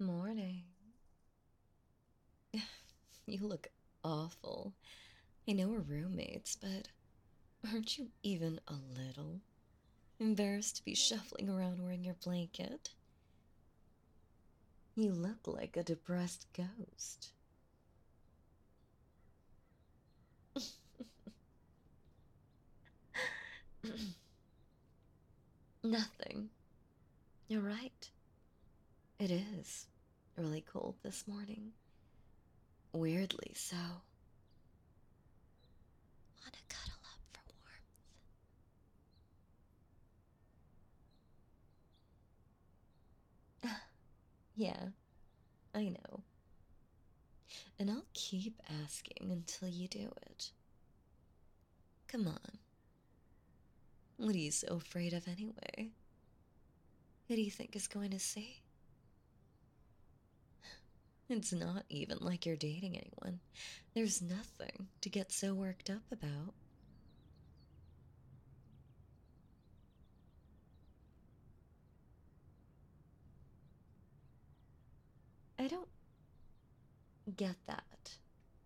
Morning. You look awful. I know we're roommates, but aren't you even a little embarrassed to be shuffling around wearing your blanket? You look like a depressed ghost. Nothing. You're right. It is really cold this morning. Weirdly so. Wanna cuddle up for warmth? Yeah, I know. And I'll keep asking until you do it. Come on. What are you so afraid of anyway? Who do you think is going to see? It's not even like you're dating anyone. There's nothing to get so worked up about. I don't get that.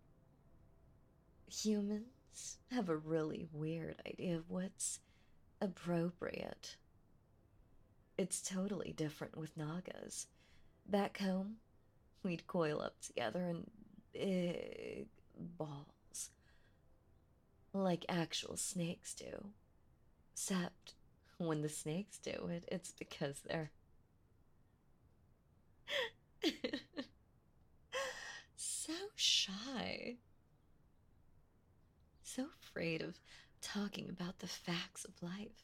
Humans have a really weird idea of what's appropriate. It's totally different with Nagas. Back home, we'd coil up together in big balls, like actual snakes do. Except when the snakes do it, it's because they're so shy, so afraid of talking about the facts of life.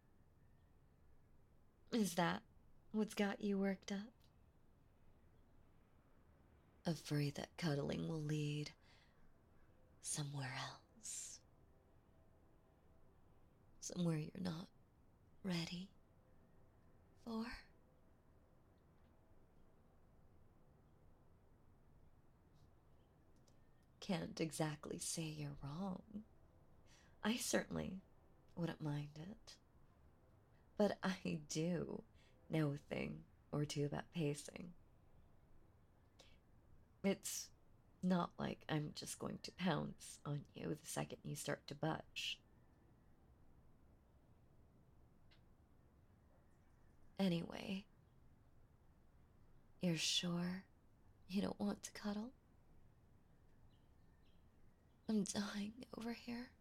Is that what's got you worked up? Afraid that cuddling will lead somewhere else. Somewhere you're not ready for? Can't exactly say you're wrong. I certainly wouldn't mind it. But I do know a thing or two about pacing. It's not like I'm just going to pounce on you the second you start to budge. Anyway, you're sure you don't want to cuddle? I'm dying over here.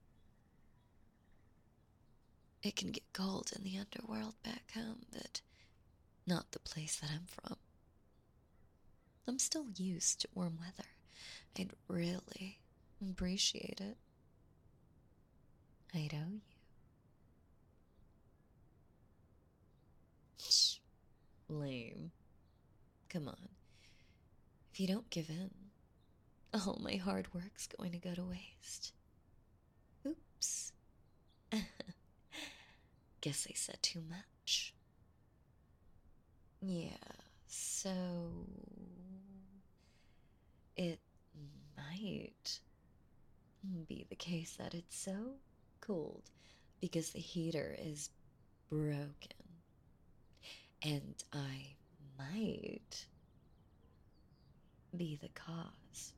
It can get cold in the underworld back home, but not the place that I'm from. I'm still used to warm weather. I'd really appreciate it. I'd owe you. Shh. Lame. Come on. If you don't give in, all my hard work's going to go to waste. Oops. Guess I said too much. Yeah, so it might be the case that it's so cold because the heater is broken. And I might be the cause.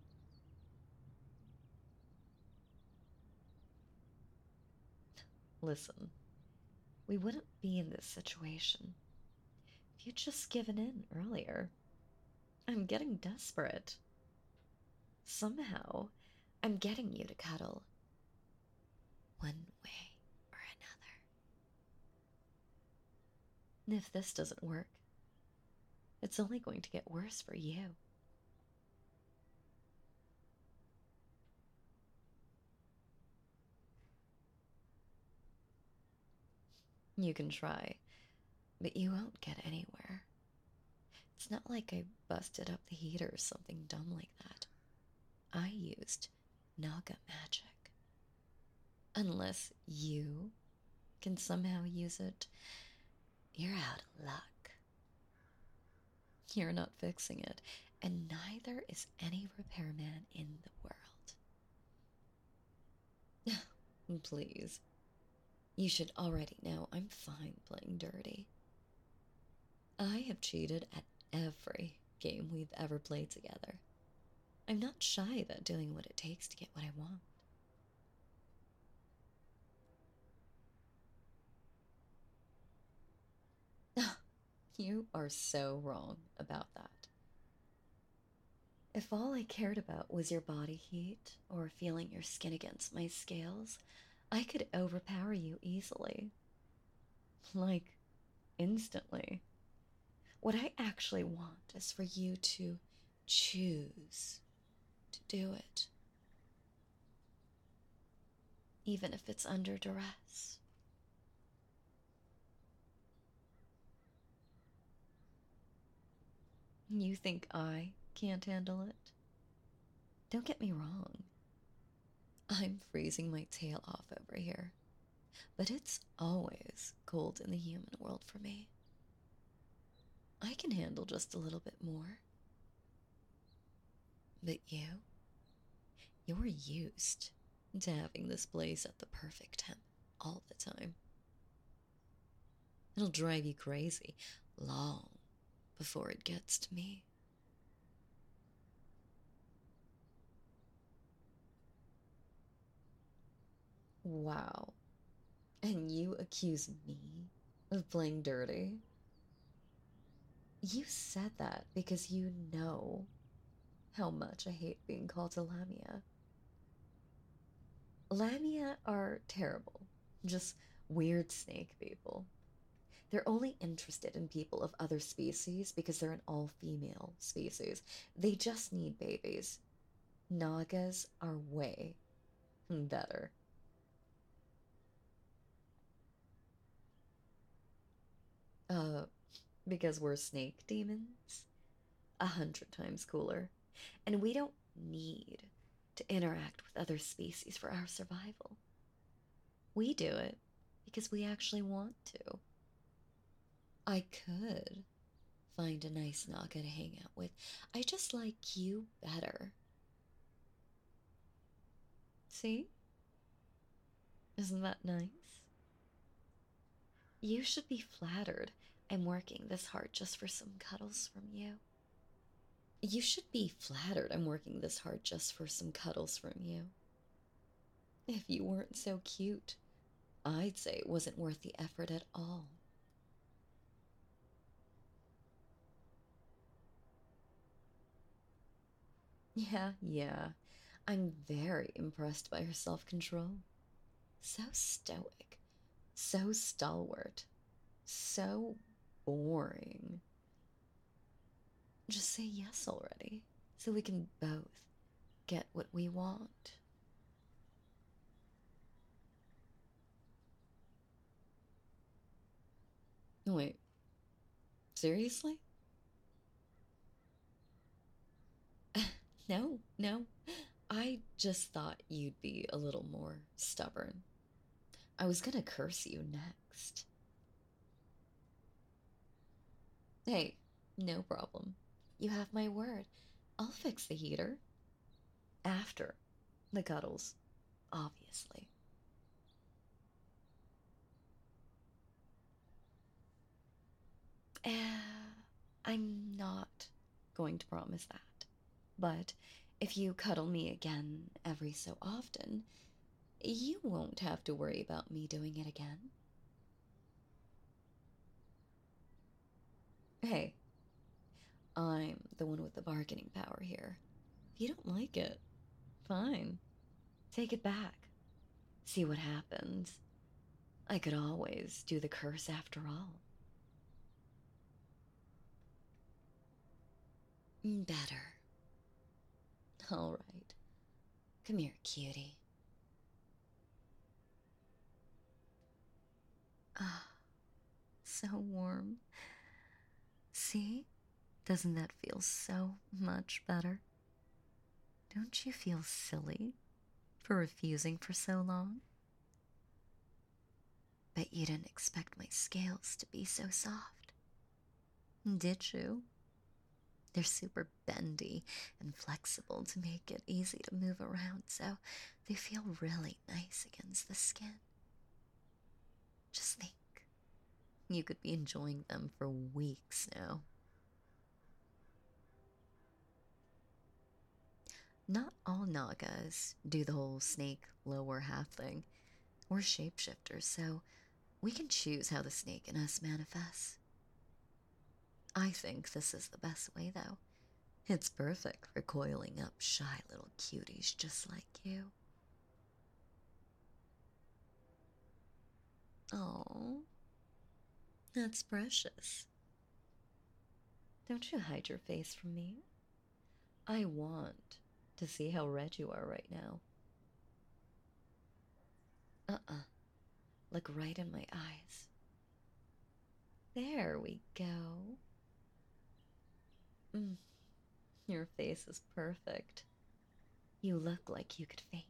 Listen, we wouldn't be in this situation if you'd just given in earlier. I'm getting desperate. Somehow, I'm getting you to cuddle. One way or another. And if this doesn't work, it's only going to get worse for you. You can try, but you won't get anywhere. It's not like I busted up the heater or something dumb like that. I used Naga magic. Unless you can somehow use it, you're out of luck. You're not fixing it, and neither is any repairman in the world. Please. You should already know I'm fine playing dirty. I have cheated at every game we've ever played together. I'm not shy about doing what it takes to get what I want. You are so wrong about that. If all I cared about was your body heat or feeling your skin against my scales, I could overpower you easily. Like, instantly. What I actually want is for you to choose to do it, even if it's under duress. You think I can't handle it? Don't get me wrong. I'm freezing my tail off over here, but it's always cold in the human world for me. I can handle just a little bit more. But you're used to having this place at the perfect temp all the time. It'll drive you crazy long before it gets to me. Wow. And you accuse me of playing dirty? You said that because you know how much I hate being called a Lamia. Lamia are terrible, just weird snake people. They're only interested in people of other species because they're an all female species. They just need babies. Nagas are way better. Uh, because we're snake demons? 100 times cooler. And we don't need to interact with other species for our survival. We do it because we actually want to. I could find a nice Naga to hang out with. I just like you better. See? Isn't that nice? You should be flattered I'm working this hard just for some cuddles from you. You should be flattered I'm working this hard just for some cuddles from you. If you weren't so cute, I'd say it wasn't worth the effort at all. Yeah. I'm very impressed by her self control. So stoic, so stalwart, so boring. Just say yes already, so we can both get what we want. Wait, seriously? No, no. I just thought you'd be a little more stubborn. I was gonna curse you next. Hey, no problem. You have my word. I'll fix the heater. After the cuddles, obviously. I'm not going to promise that. But if you cuddle me again every so often, you won't have to worry about me doing it again. Hey, I'm the one with the bargaining power here. If you don't like it, fine. Take it back. See what happens. I could always do the curse after all. Better. All right. Come here, cutie. Ah, so warm. See? Doesn't that feel so much better? Don't you feel silly for refusing for so long? Bet you didn't expect my scales to be so soft. Did you? They're super bendy and flexible to make it easy to move around, so they feel really nice against the skin. Just think, you could be enjoying them for weeks now. Not all Nagas do the whole snake lower half thing. We're shapeshifters, so we can choose how the snake in us manifests. I think this is the best way, though. It's perfect for coiling up shy little cuties just like you. Oh, that's precious. Don't you hide your face from me. I want to see how red you are right now. Uh-uh. Look right in my eyes. There we go. Mm, your face is perfect. You look like you could faint.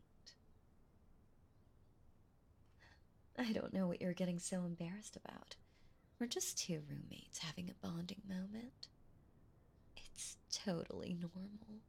I don't know what you're getting so embarrassed about. We're just two roommates having a bonding moment. It's totally normal.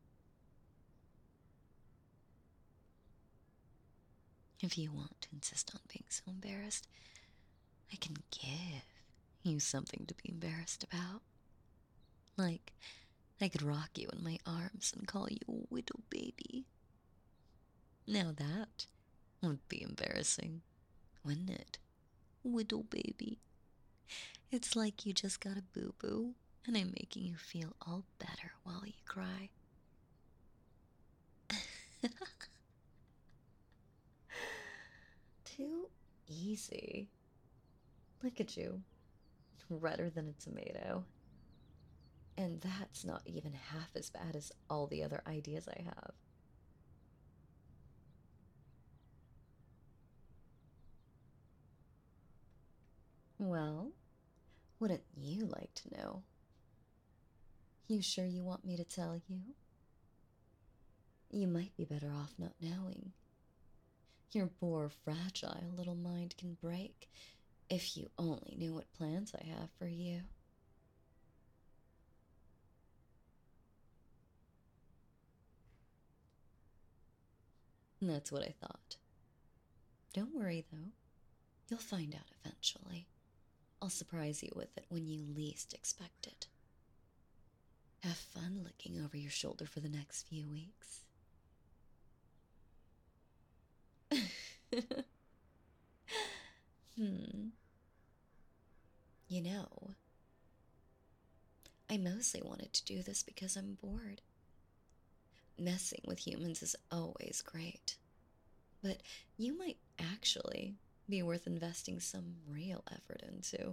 If you want to insist on being so embarrassed, I can give you something to be embarrassed about. Like, I could rock you in my arms and call you a widow baby. Now that would be embarrassing, wouldn't it? Widow baby. It's like you just got a boo-boo, and I'm making you feel all better while you cry. Too easy. Look at you, redder than a tomato. And that's not even half as bad as all the other ideas I have. Well, wouldn't you like to know? You sure you want me to tell you? You might be better off not knowing. Your poor, fragile little mind can break if you only knew what plans I have for you. That's what I thought. Don't worry, though. You'll find out eventually. I'll surprise you with it when you least expect it. Have fun looking over your shoulder for the next few weeks. hmm. You know, I mostly wanted to do this because I'm bored. Messing with humans is always great. But you might actually be worth investing some real effort into.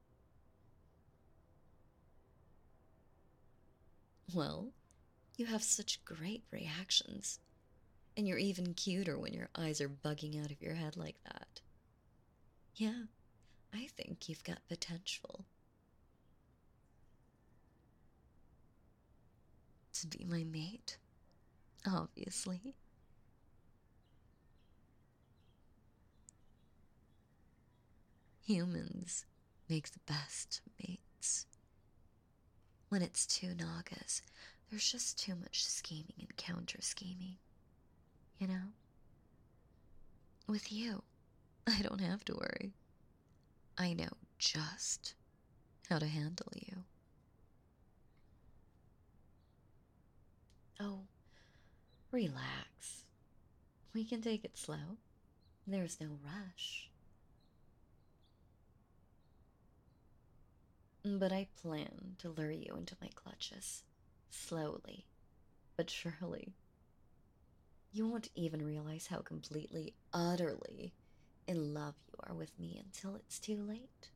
Well, you have such great reactions. And you're even cuter when your eyes are bugging out of your head like that. Yeah, I think you've got potential to be my mate, obviously. Humans make the best mates. When it's two Nagas, there's just too much scheming and counter scheming, you know? With you, I don't have to worry. I know just how to handle you. Oh, relax. We can take it slow. There's no rush. But I plan to lure you into my clutches. Slowly, but surely. You won't even realize how completely, utterly in love you are with me until it's too late.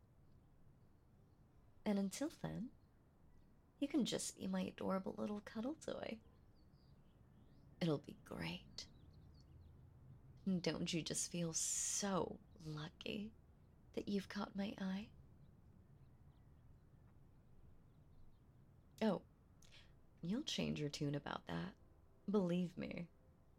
And until then, you can just be my adorable little cuddle toy. It'll be great. Don't you just feel so lucky that you've caught my eye? Oh, you'll change your tune about that. Believe me.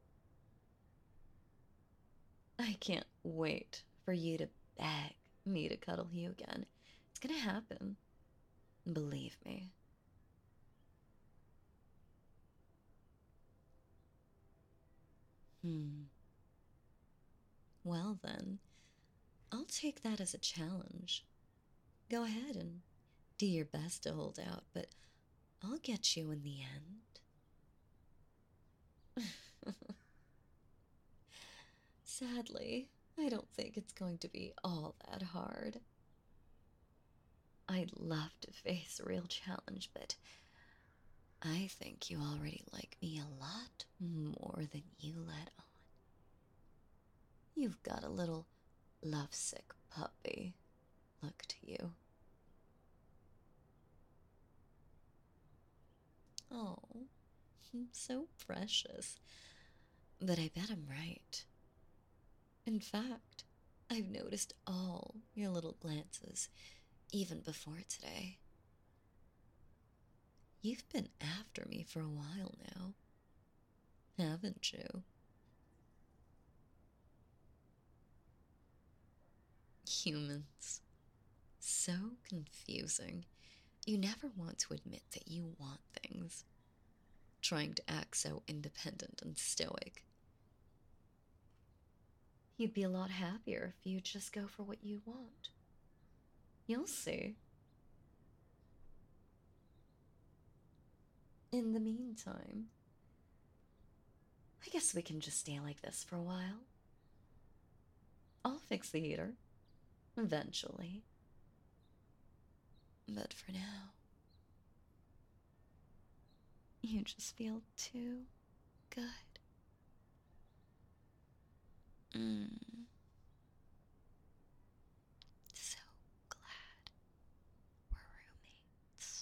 I can't wait for you to beg me to cuddle you again. It's gonna happen. Believe me. Hmm. Well, then, I'll take that as a challenge. Go ahead and do your best to hold out, but I'll get you in the end. Sadly, I don't think it's going to be all that hard. I'd love to face a real challenge, but I think you already like me a lot more than you let on. You've got a little lovesick puppy look to you. Oh, so precious. But I bet I'm right. In fact, I've noticed all your little glances, even before today. You've been after me for a while now, haven't you? Humans. So confusing. You never want to admit that you want things, trying to act so independent and stoic. You'd be a lot happier if you just go for what you want. You'll see. In the meantime, I guess we can just stay like this for a while. I'll fix the heater, eventually. But for now, you just feel too good. Mm, so glad we're roommates.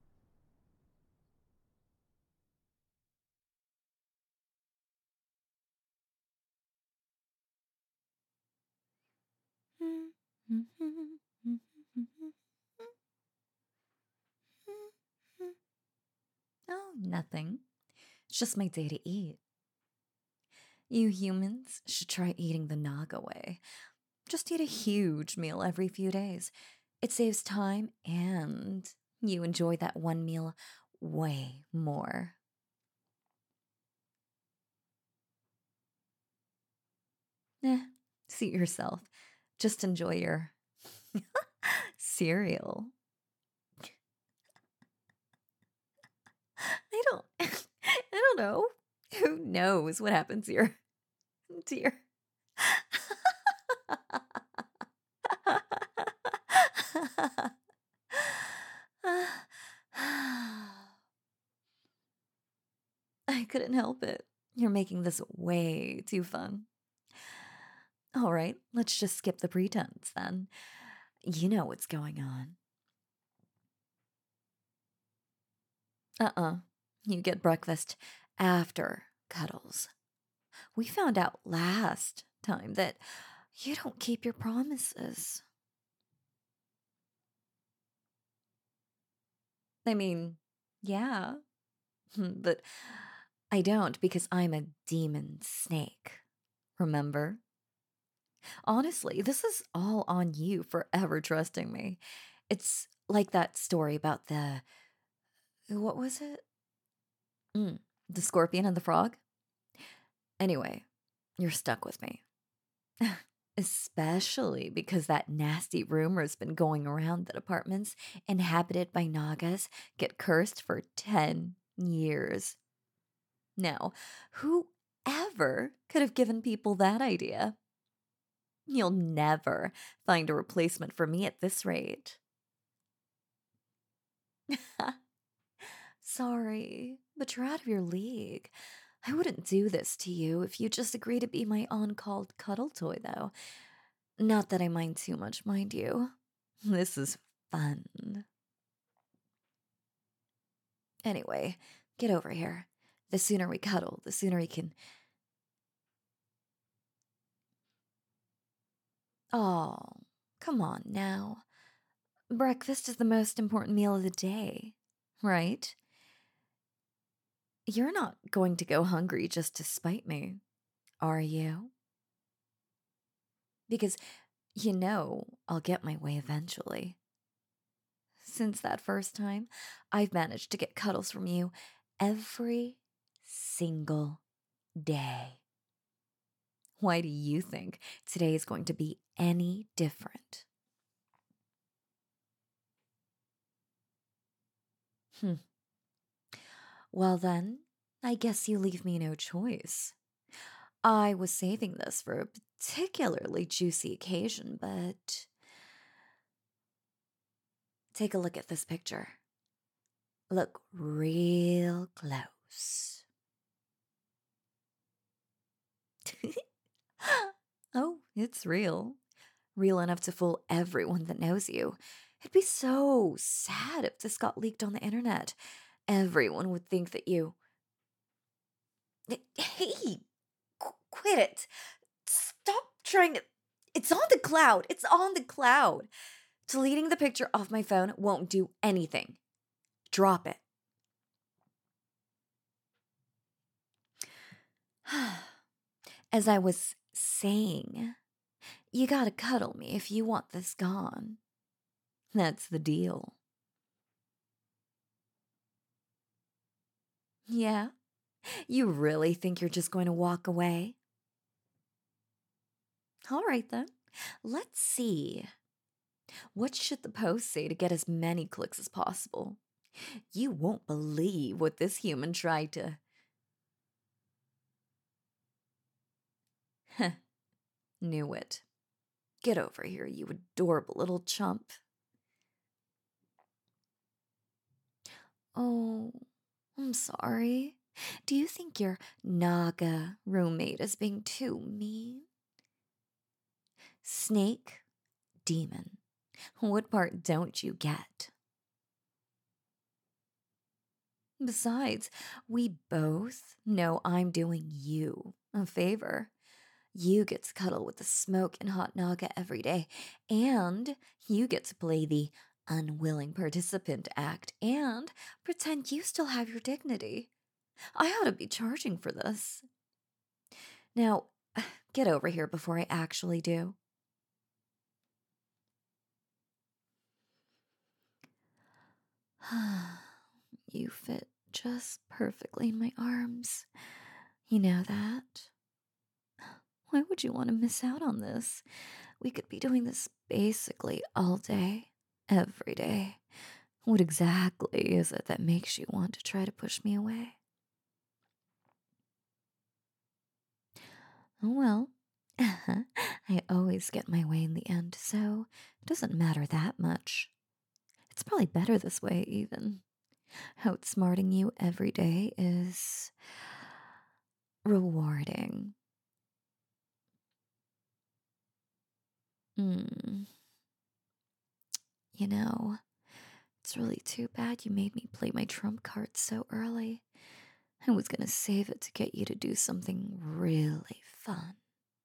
Oh, nothing. It's just my day to eat. You humans should try eating the Naga way. Just eat a huge meal every few days. It saves time and you enjoy that one meal way more. Eh, suit yourself. Just enjoy your cereal. I don't I don't know. Who knows what happens here? Dear. I couldn't help it. You're making this way too fun. All right, let's just skip the pretense then. You know what's going on. Uh-uh. You get breakfast after cuddles. We found out last time that you don't keep your promises. I mean, yeah, but I don't because I'm a demon snake. Remember? Honestly, this is all on you for ever trusting me. It's like that story about what was it? Mm, the scorpion and the frog? Anyway, you're stuck with me. Especially because that nasty rumor's been going around that apartments inhabited by Nagas get cursed for 10 years. Now, who ever could have given people that idea? You'll never find a replacement for me at this rate. Sorry, but you're out of your league. I wouldn't do this to you if you just agree to be my on-called cuddle toy, though. Not that I mind too much, mind you. This is fun. Anyway, get over here. The sooner we cuddle, the sooner we can. Oh, come on now. Breakfast is the most important meal of the day, right? You're not going to go hungry just to spite me, are you? Because you know I'll get my way eventually. Since that first time, I've managed to get cuddles from you every single day. Why do you think today is going to be any different? Hmm. Well, then, I guess you leave me no choice. I was saving this for a particularly juicy occasion, but take a look at this picture. Look real close. Oh, it's real. Real enough to fool everyone that knows you. It'd be so sad if this got leaked on the internet. Everyone would think that you. Hey, quit it. Stop trying to. It's on the cloud. It's on the cloud. Deleting the picture off my phone won't do anything. Drop it. As I was saying, you gotta cuddle me if you want this gone. That's the deal. Yeah? You really think you're just going to walk away? All right then. Let's see. What should the post say to get as many clicks as possible? You won't believe what this human tried to. Heh, knew it. Get over here, you adorable little chump. Oh, I'm sorry. Do you think your Naga roommate is being too mean? Snake, demon. What part don't you get? Besides, we both know I'm doing you a favor. You get to cuddle with the smoke and hot Naga every day, and you get to play the unwilling participant act and pretend you still have your dignity. I ought to be charging for this. Now, get over here before I actually do. You fit just perfectly in my arms. You know that? Why would you want to miss out on this? We could be doing this basically all day, every day. What exactly is it that makes you want to try to push me away? Oh well, I always get my way in the end, so it doesn't matter that much. It's probably better this way, even. Outsmarting you every day is rewarding. Hmm. You know, it's really too bad you made me play my trump card so early. I was gonna save it to get you to do something really fun.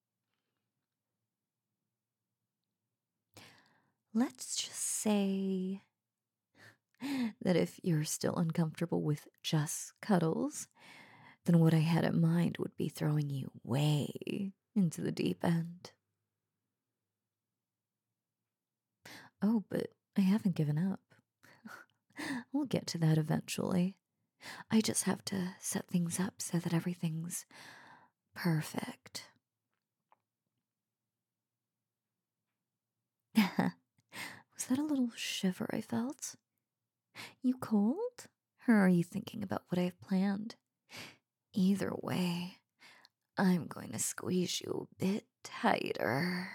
Let's just say that if you're still uncomfortable with just cuddles, then what I had in mind would be throwing you way into the deep end. Oh, but I haven't given up. We'll get to that eventually. I just have to set things up so that everything's perfect. Was that a little shiver I felt? You cold? Or are you thinking about what I've planned? Either way, I'm going to squeeze you a bit tighter.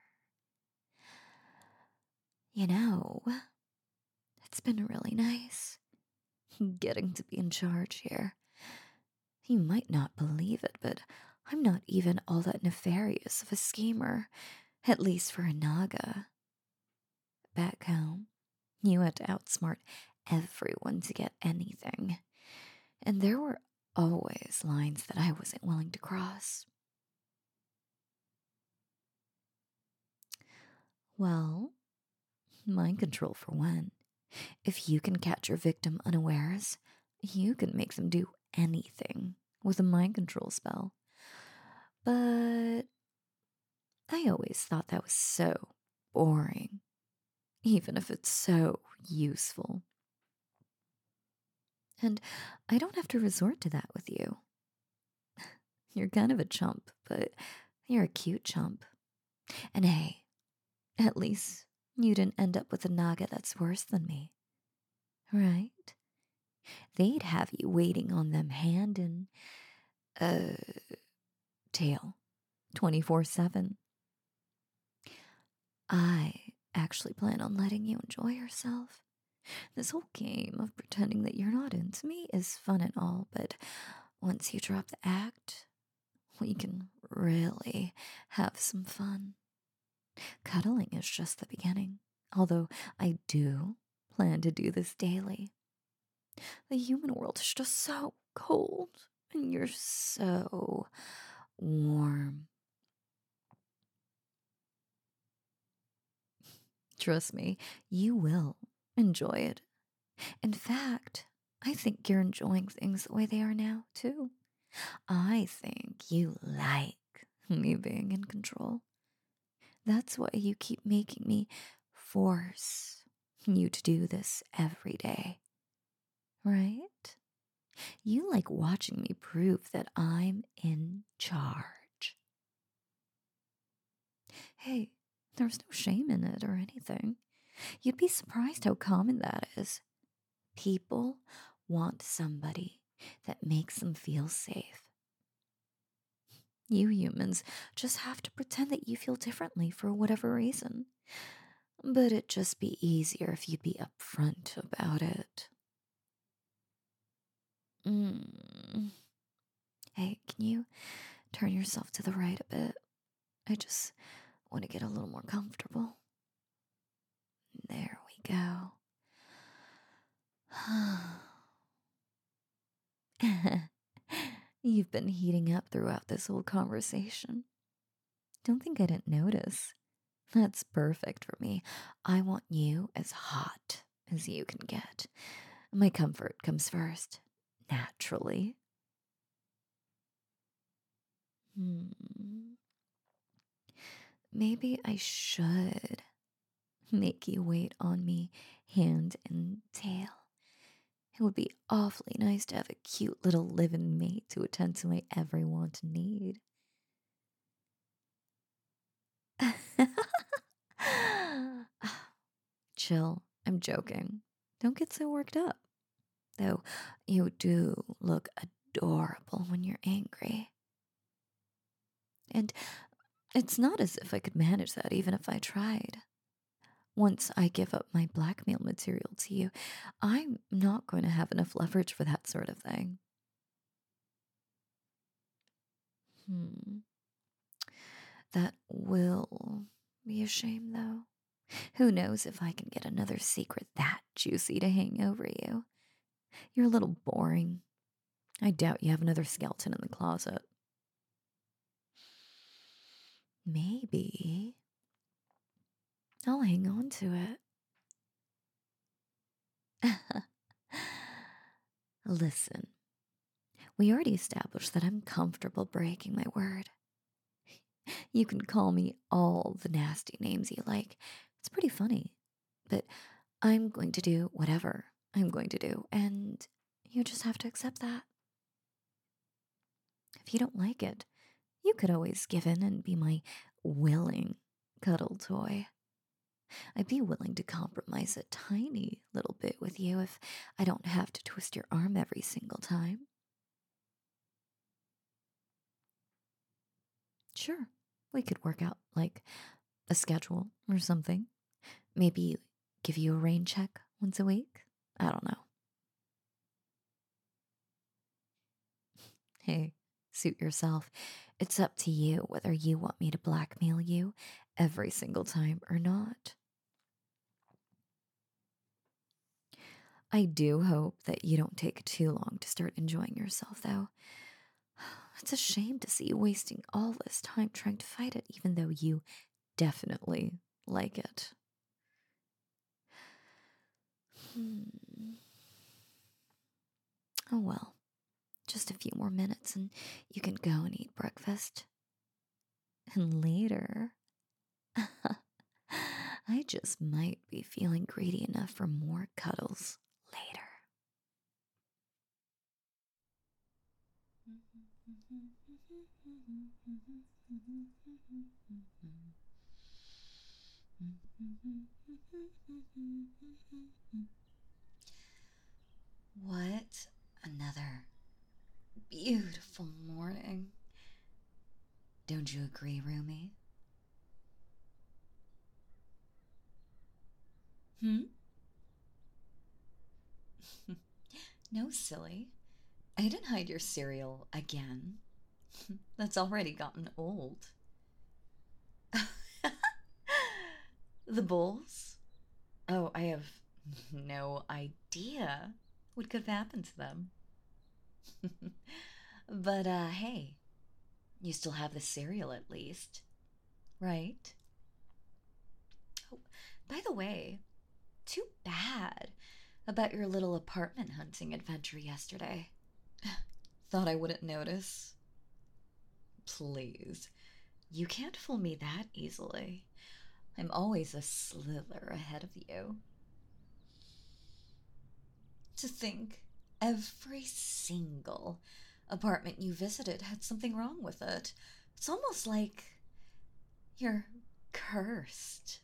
You know, it's been really nice getting to be in charge here. You might not believe it, but I'm not even all that nefarious of a schemer, at least for a Naga. Back home, you had to outsmart everyone to get anything, and there were always lines that I wasn't willing to cross. Well, mind control for one. If you can catch your victim unawares, you can make them do anything with a mind control spell. But I always thought that was so boring, even if it's so useful. And I don't have to resort to that with you. You're kind of a chump, but you're a cute chump. And hey, at least you didn't end up with a Naga that's worse than me. Right? they'd have you waiting on them hand and uh, tail 24/7. I actually plan on letting you enjoy yourself. This whole game of pretending that you're not into me is fun and all, but once you drop the act, we can really have some fun. Cuddling is just the beginning, although I do plan to do this daily. The human world is just so cold, and you're so warm. Trust me, you will enjoy it. In fact, I think you're enjoying things the way they are now, too. I think you like me being in control. That's why you keep making me force you to do this every day, right? You like watching me prove that I'm in charge. Hey, there's no shame in it or anything. You'd be surprised how common that is. People want somebody that makes them feel safe. You humans just have to pretend that you feel differently for whatever reason. But it'd just be easier if you'd be upfront about it. Mm. Hey, can you turn yourself to the right a bit? I just want to get a little more comfortable. There we go. You've been heating up throughout this whole conversation. Don't think I didn't notice. That's perfect for me. I want you as hot as you can get. My comfort comes first, naturally. Hmm. Maybe I should make you wait on me hand and tail. It would be awfully nice to have a cute little living mate to attend to my every want and need. Chill, I'm joking. Don't get so worked up. Though you do look adorable when you're angry. And it's not as if I could manage that even if I tried. Once I give up my blackmail material to you, I'm not going to have enough leverage for that sort of thing. Hmm. That will be a shame, though. Who knows if I can get another secret that juicy to hang over you? You're a little boring. I doubt you have another skeleton in the closet. Maybe I'll hang on to it. Listen, we already established that I'm comfortable breaking my word. You can call me all the nasty names you like. It's pretty funny. But I'm going to do whatever I'm going to do, and you just have to accept that. If you don't like it, you could always give in and be my willing cuddle toy. I'd be willing to compromise a tiny little bit with you if I don't have to twist your arm every single time. Sure, we could work out like a schedule or something. Maybe give you a rain check once a week. I don't know. Hey, suit yourself. It's up to you whether you want me to blackmail you every single time or not. I do hope that you don't take too long to start enjoying yourself, though. It's a shame to see you wasting all this time trying to fight it, even though you definitely like it. Hmm. Oh well, just a few more minutes and you can go and eat breakfast. And later, I just might be feeling greedy enough for more cuddles later. What Don't you agree, Rumi? Hmm? No, silly. I didn't hide your cereal again. That's already gotten old. The bulls? Oh, I have no idea what could have happened to them. But, hey, you still have the cereal at least, right? Oh, by the way, too bad about your little apartment hunting adventure yesterday. Thought I wouldn't notice. Please, you can't fool me that easily. I'm always a slither ahead of you. To think every single apartment you visited had something wrong with it. It's almost like you're cursed.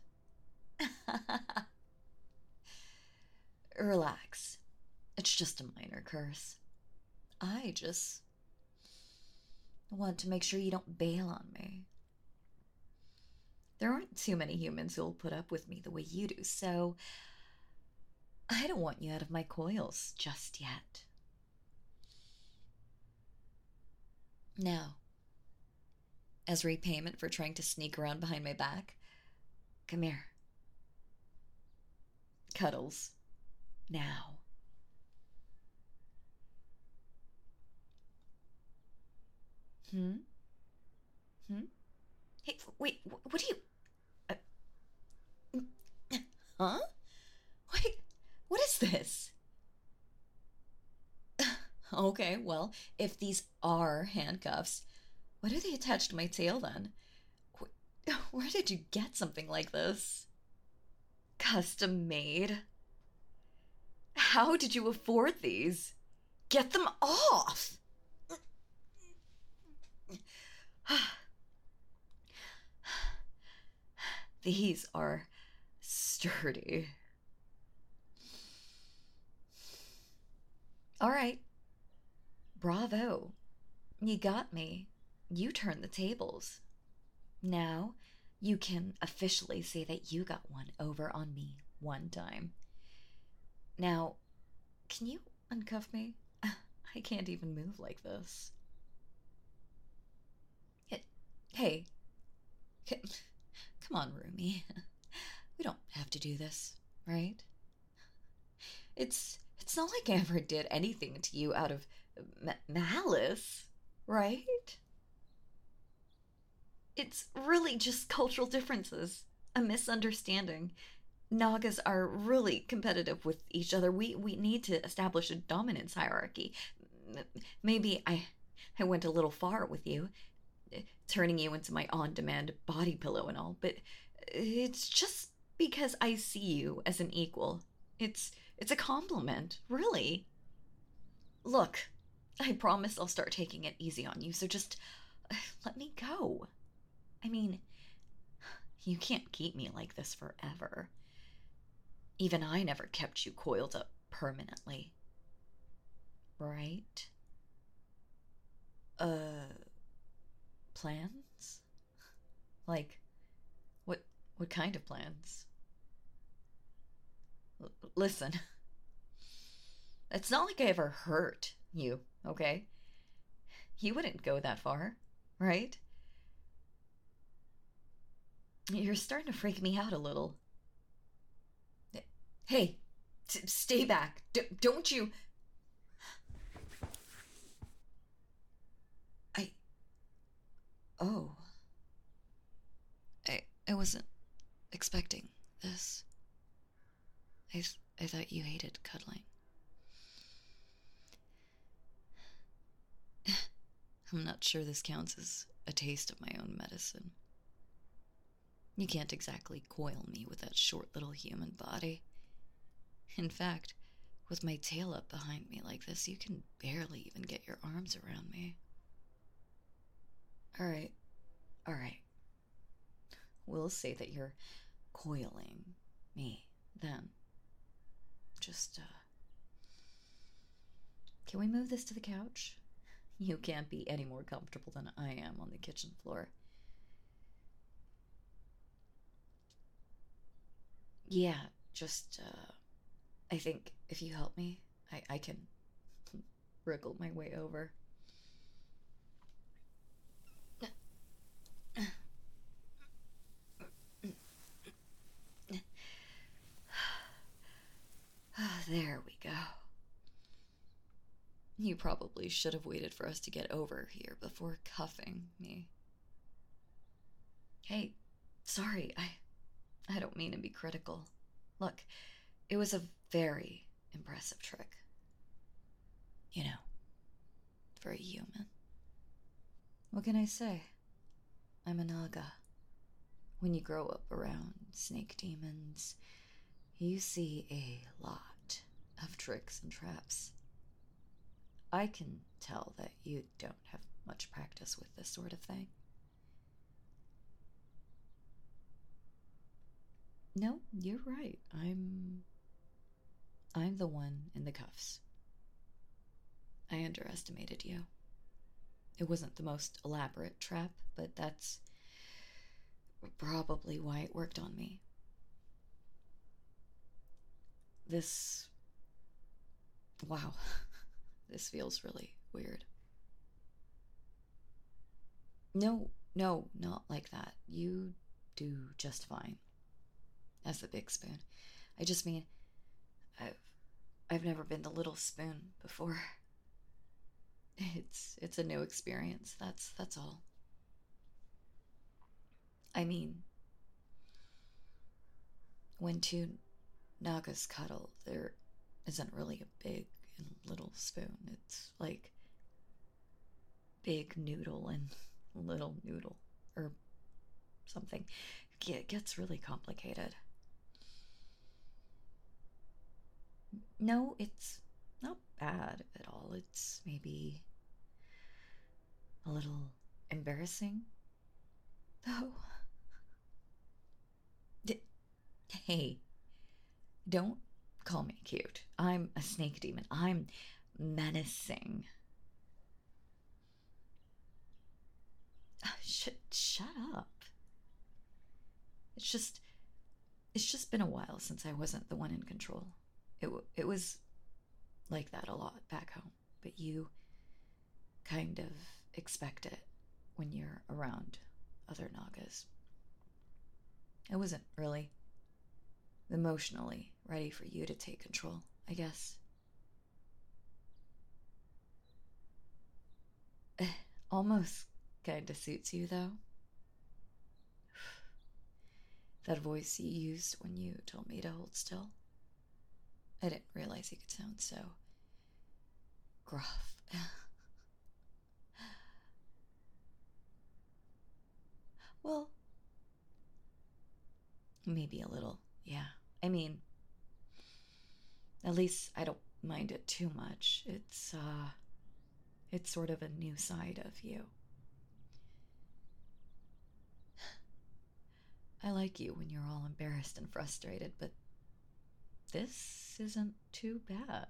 Relax. It's just a minor curse. I just want to make sure you don't bail on me. There aren't too many humans who'll put up with me the way you do, so I don't want you out of my coils just yet. Now, as repayment for trying to sneak around behind my back, come here. Cuddles. Now. Hmm? Hmm? Hey, wait, what do you. Huh? Wait, what is this? Okay, well, if these are handcuffs, why do they attach to my tail then? Where did you get something like this? Custom made? How did you afford these? Get them off! These are sturdy. All right. Bravo. You got me. You turned the tables. Now, you can officially say that you got one over on me one time. Now, can you uncuff me? I can't even move like this. Hey, come on, Rumi. We don't have to do this, right? It's not like I ever did anything to you out of malice, right? It's really just cultural differences, a misunderstanding. Nagas are really competitive with each other. We need to establish a dominance hierarchy. Maybe I went a little far with you, turning you into my on-demand body pillow and all, but it's just because I see you as an equal. It's a compliment, really. Look, I promise I'll start taking it easy on you, so just let me go. I mean, you can't keep me like this forever. Even I never kept you coiled up permanently. Right? Uh, plans? Like, what what kind of plans? Listen, it's not like I ever hurt you, okay? You wouldn't go that far, right? You're starting to freak me out a little. Hey, stay back. Don't you. I. Oh. I wasn't expecting this. I thought you hated cuddling. I'm not sure this counts as a taste of my own medicine. You can't exactly coil me with that short little human body. In fact, with my tail up behind me like this, you can barely even get your arms around me. Alright, alright. We'll say that you're coiling me then. Just, can we move this to the couch? You can't be any more comfortable than I am on the kitchen floor. Yeah, just, I think if you help me, I can wriggle my way over. There we go. You probably should have waited for us to get over here before cuffing me. Hey, sorry, I don't mean to be critical. Look, it was a very impressive trick. You know, for a human. What can I say? I'm a Naga. When you grow up around snake demons, you see a lot of tricks and traps. I can tell that you don't have much practice with this sort of thing. No, you're right. I'm the one in the cuffs. I underestimated you. It wasn't the most elaborate trap, but that's probably why it worked on me. This. Wow. This feels really weird. No, no, not like that. You do just fine as the big spoon. I just mean, I've I've never been the little spoon before. It's a new experience. That's all. I mean, when two Nagas cuddle, there isn't really a big and little spoon. It's like big noodle and little noodle or something. It gets really complicated. No, it's not bad at all. It's maybe a little embarrassing, though. D- hey, don't call me cute. I'm a snake demon. I'm menacing. Shut up. It's just it's just been a while since I wasn't the one in control. It was like that a lot back home, but you kind of expect it when you're around other Nagas. I wasn't really emotionally ready for you to take control, I guess. Almost kinda suits you, though. That voice you used when you told me to hold still. I didn't realize you could sound so gruff. Well, maybe a little, yeah. I mean, at least I don't mind it too much. It's sort of a new side of you. I like you when you're all embarrassed and frustrated, but this isn't too bad.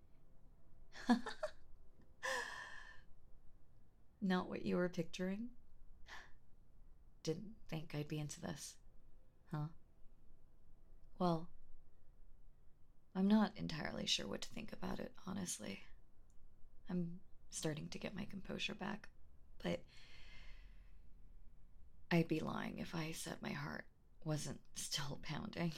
Not what you were picturing? Didn't think I'd be into this, huh? Well, I'm not entirely sure what to think about it, honestly. I'm starting to get my composure back, but I'd be lying if I said my heart wasn't still pounding.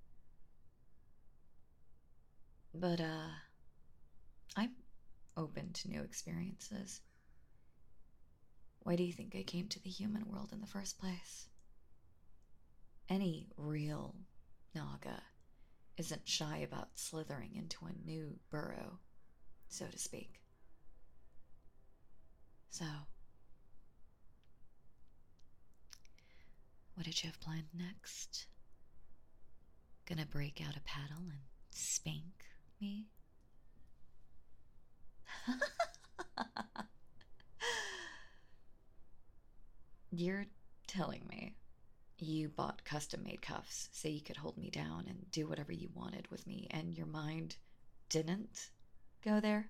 But, I'm open to new experiences. Why do you think I came to the human world in the first place? Any real Naga isn't shy about slithering into a new burrow, so to speak. So, what did you have planned next? Gonna break out a paddle and spank me? You're telling me you bought custom made cuffs so you could hold me down and do whatever you wanted with me, and your mind didn't go there?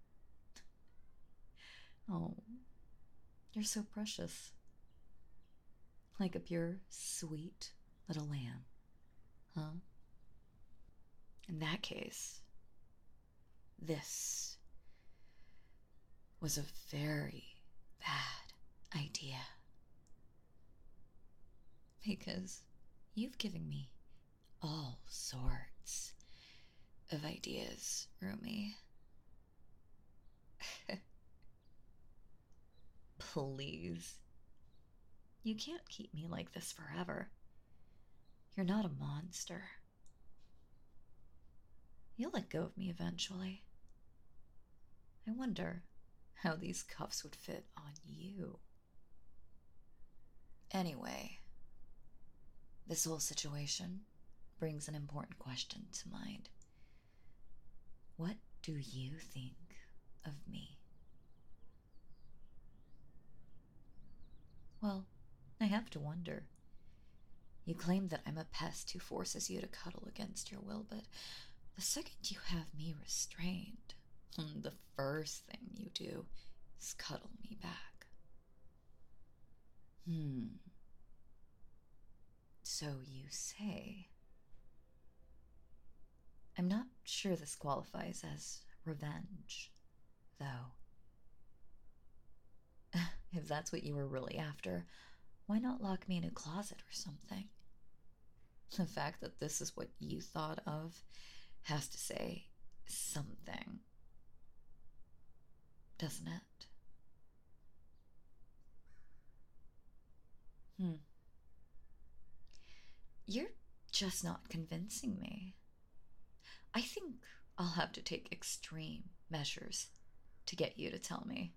Oh, you're so precious. Like a pure, sweet little lamb, huh? In that case, this was a very bad idea. Because you've given me all sorts of ideas, Rumi. Please. You can't keep me like this forever. You're not a monster. You'll let go of me eventually. I wonder how these cuffs would fit on you. Anyway, this whole situation brings an important question to mind. What do you think of me? Well, I have to wonder. You claim that I'm a pest who forces you to cuddle against your will, but the second you have me restrained, the first thing you do is cuddle me back. So you say. I'm not sure this qualifies as revenge, though. If that's what you were really after, why not lock me in a closet or something? The fact that this is what you thought of has to say something, doesn't it? You're just not convincing me. I think I'll have to take extreme measures to get you to tell me.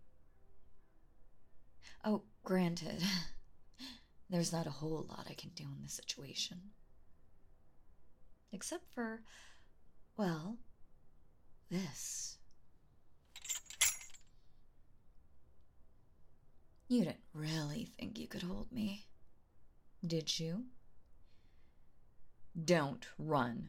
Oh, granted, there's not a whole lot I can do in this situation. Except for, well, this. You didn't really think you could hold me, did you? Don't run.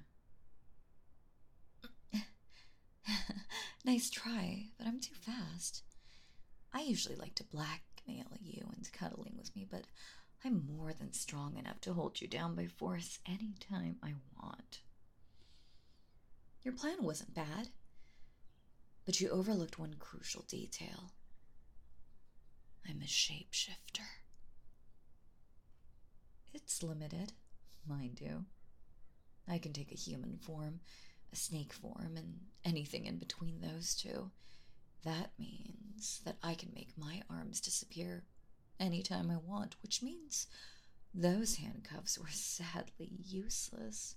Nice try, but I'm too fast. I usually like to blackmail you into cuddling with me, but I'm more than strong enough to hold you down by force anytime I want. Your plan wasn't bad, but you overlooked one crucial detail. I'm a shapeshifter. It's limited, mind you. I can take a human form, a snake form, and anything in between those two. That means that I can make my arms disappear anytime I want, which means those handcuffs were sadly useless.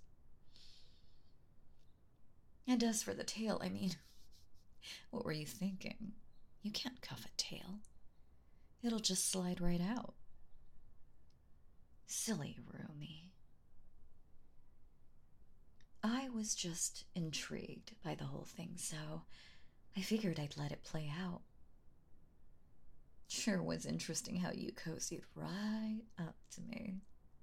And as for the tail, I mean, what were you thinking? You can't cuff a tail. It'll just slide right out. Silly Rumi. I was just intrigued by the whole thing, so I figured I'd let it play out. Sure was interesting how you cozied right up to me.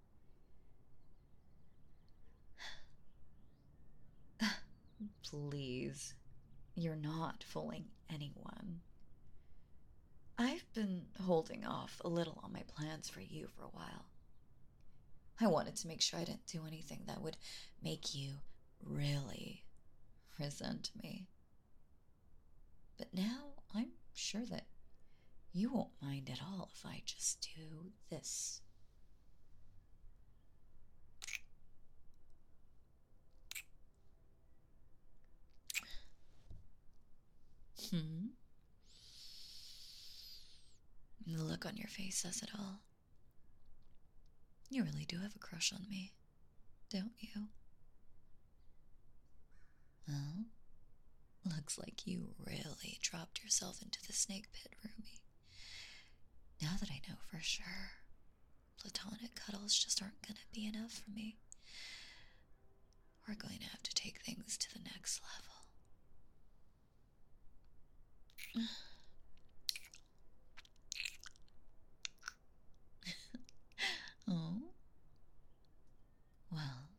Please, you're not fooling anyone. I've been holding off a little on my plans for you for a while. I wanted to make sure I didn't do anything that would make you really resent me. But now I'm sure that you won't mind at all if I just do this. The look on your face says it all. You really do have a crush on me, don't you? Well, looks like you really dropped yourself into the snake pit, Rumi. Now that I know for sure, platonic cuddles just aren't gonna be enough for me. We're going to have to take things to the next level. Oh? Well,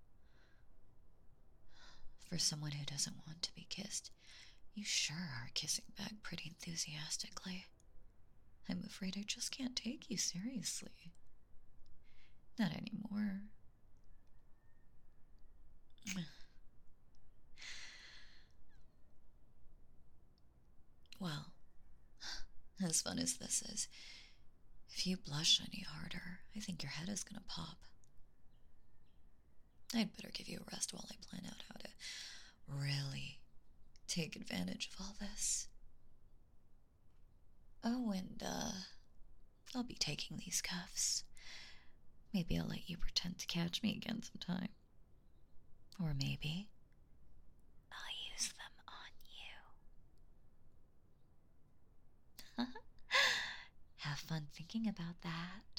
for someone who doesn't want to be kissed, you sure are kissing back pretty enthusiastically. I'm afraid I just can't take you seriously. Not anymore. As fun as this is, if you blush any harder, I think your head is gonna pop. I'd better give you a rest while I plan out how to really take advantage of all this. Oh, and, I'll be taking these cuffs. Maybe I'll let you pretend to catch me again sometime. Or maybe I'll use them on you. Have fun thinking about that.